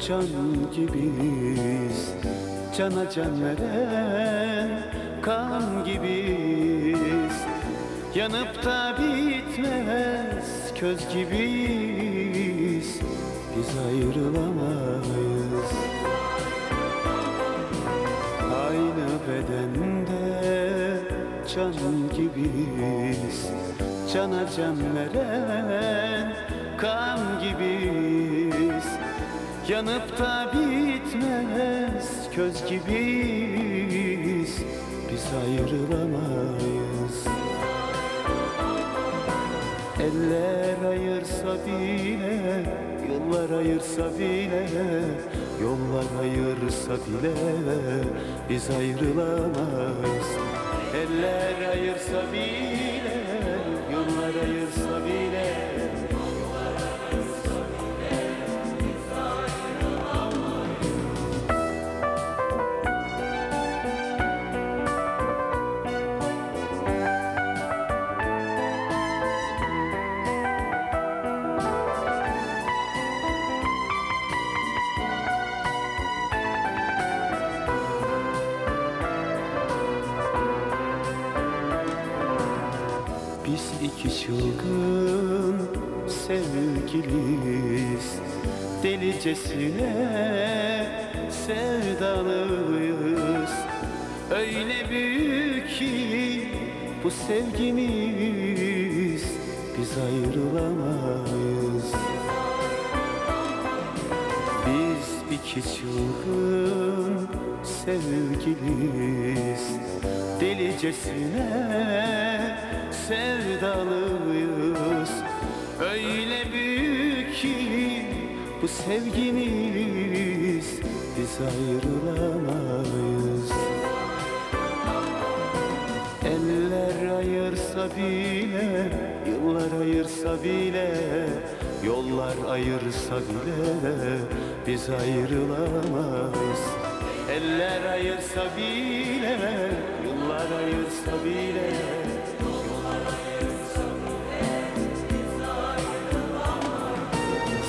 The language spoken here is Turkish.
can gibiyiz, cana can veren kan gibiyiz. Yanıp da bitmez köz gibiyiz, biz ayrılamayız. Aynı bedende can gibiyiz, cana can veren kan gibiyiz. Yanıp da bitmez köz gibiyiz, biz ayrılamayız. Eller ayırsa bile, yıllar ayırsa bile, yollar ayırsa bile biz ayrılamayız. Eller ayırsa bile, yıllar ayırsa bile, biz iki çılgın sevgiliyiz, delicesine sevdalıyız. Öyle büyük ki bu sevgimiz, biz ayrılamayız. Biz iki çılgın sevgiliyiz, delicesine sevdalıyız. Öyle büyük ki bu sevgimiz, biz ayrılamayız. Eller ayırsa bile, yıllar ayırsa bile, yollar ayırsa bile biz ayrılamayız. Eller ayırsa bile,